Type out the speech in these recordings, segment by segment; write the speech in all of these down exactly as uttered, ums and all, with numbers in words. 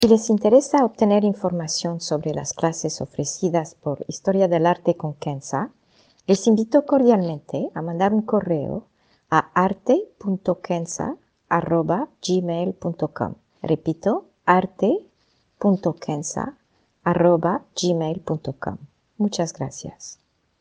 Si les interesa obtener información sobre las clases ofrecidas por Historia del Arte con Kenza, les invito cordialmente a mandar un correo a arte punto kenza arroba gmail punto com. Repito, arte punto kenza arroba gmail punto com. Muchas gracias.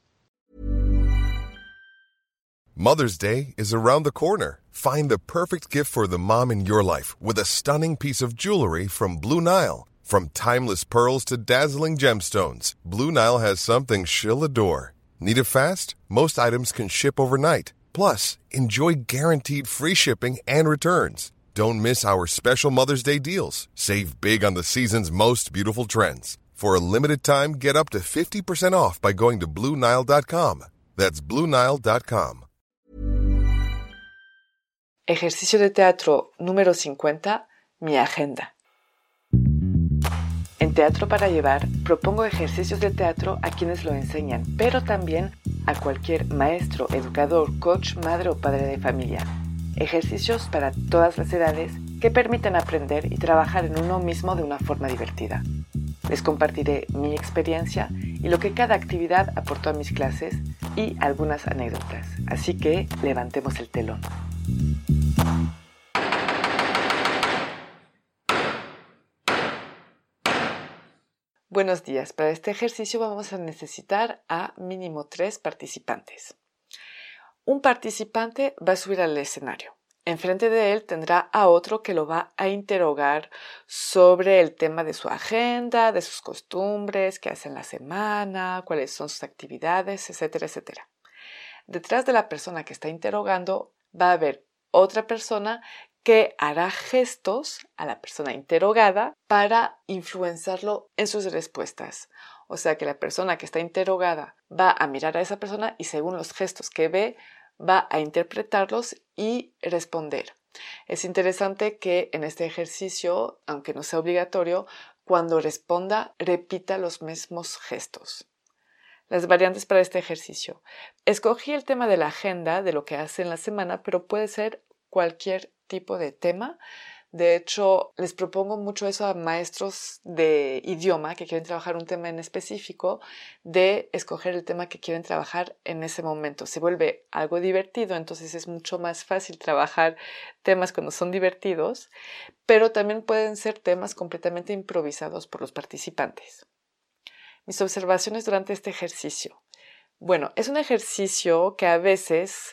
Mother's Day is around the corner. Find the perfect gift for the mom in your life with a stunning piece of jewelry from Blue Nile. From timeless pearls to dazzling gemstones, Blue Nile has something she'll adore. Need it fast? Most items can ship overnight. Plus, enjoy guaranteed free shipping and returns. Don't miss our special Mother's Day deals. Save big on the season's most beautiful trends. For a limited time, get up to fifty percent off by going to blue nile dot com. That's blue nile dot com. Ejercicio de teatro número cincuenta, mi agenda. En Teatro para Llevar propongo ejercicios de teatro a quienes lo enseñan, pero también a cualquier maestro, educador, coach, madre o padre de familia. Ejercicios para todas las edades que permiten aprender y trabajar en uno mismo de una forma divertida. Les compartiré mi experiencia y lo que cada actividad aportó a mis clases y algunas anécdotas. Así que levantemos el telón. Buenos días. Para este ejercicio vamos a necesitar a mínimo tres participantes. Un participante va a subir al escenario. Enfrente de él tendrá a otro que lo va a interrogar sobre el tema de su agenda, de sus costumbres, qué hace en la semana, cuáles son sus actividades, etcétera, etcétera. Detrás de la persona que está interrogando va a haber otra persona que hará gestos a la persona interrogada para influenciarlo en sus respuestas. O sea que la persona que está interrogada va a mirar a esa persona y según los gestos que ve, va a interpretarlos y responder. Es interesante que en este ejercicio, aunque no sea obligatorio, cuando responda, repita los mismos gestos. Las variantes para este ejercicio. Escogí el tema de la agenda, de lo que hace en la semana, pero puede ser cualquier tipo de tema. De hecho, les propongo mucho eso a maestros de idioma que quieren trabajar un tema en específico, de escoger el tema que quieren trabajar en ese momento. Se vuelve algo divertido, entonces es mucho más fácil trabajar temas cuando son divertidos, pero también pueden ser temas completamente improvisados por los participantes. Mis observaciones durante este ejercicio. Bueno, es un ejercicio que a veces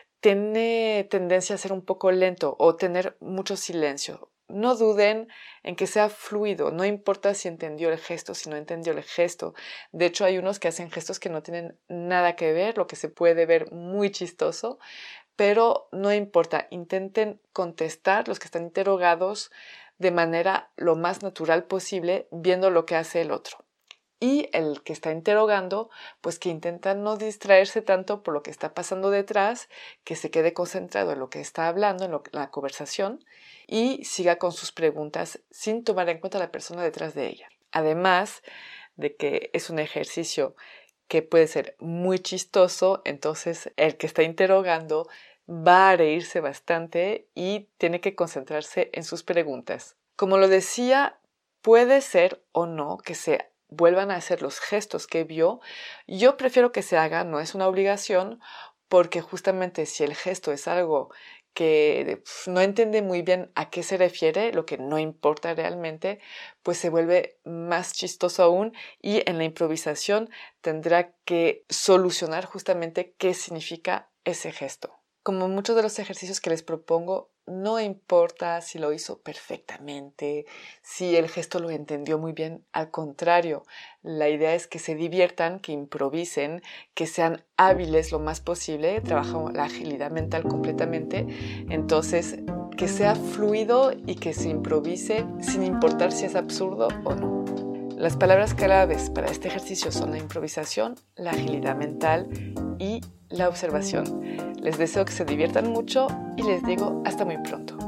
tiene tendencia a ser un poco lento o tener mucho silencio. No duden en que sea fluido, no importa si entendió el gesto, si no entendió el gesto. De hecho, hay unos que hacen gestos que no tienen nada que ver, lo que se puede ver muy chistoso, pero no importa, intenten contestar los que están interrogados de manera lo más natural posible, viendo lo que hace el otro. Y el que está interrogando, pues que intenta no distraerse tanto por lo que está pasando detrás, que se quede concentrado en lo que está hablando, en, lo, en la conversación, y siga con sus preguntas sin tomar en cuenta a la persona detrás de ella. Además de que es un ejercicio que puede ser muy chistoso, entonces el que está interrogando va a reírse bastante y tiene que concentrarse en sus preguntas. Como lo decía, puede ser o no que se vuelvan a hacer los gestos que vio. Yo prefiero que se haga, no es una obligación, porque justamente si el gesto es algo que no entiende muy bien a qué se refiere, lo que no importa realmente, pues se vuelve más chistoso aún y en la improvisación tendrá que solucionar justamente qué significa ese gesto. Como muchos de los ejercicios que les propongo, no importa si lo hizo perfectamente, si el gesto lo entendió muy bien. Al contrario, la idea es que se diviertan, que improvisen, que sean hábiles lo más posible. Trabajamos la agilidad mental completamente. Entonces, que sea fluido y que se improvise sin importar si es absurdo o no. Las palabras claves para este ejercicio son la improvisación, la agilidad mental y la observación. Les deseo que se diviertan mucho y les digo hasta muy pronto.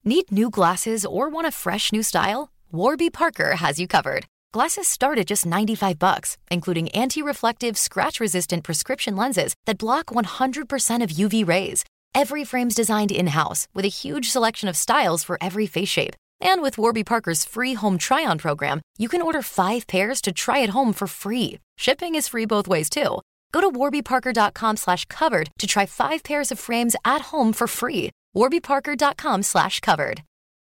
Need new glasses or want a fresh new style? Warby Parker has you covered. Glasses start at just ninety-five bucks, including anti-reflective, scratch-resistant prescription lenses that block one hundred percent of U V rays. Every frame's designed in-house with a huge selection of styles for every face shape. And with Warby Parker's free home try-on program, you can order five pairs to try at home for free. Shipping is free both ways, too. Go to warbyparker.com slash covered to try five pairs of frames at home for free. warbyparker.com slash covered.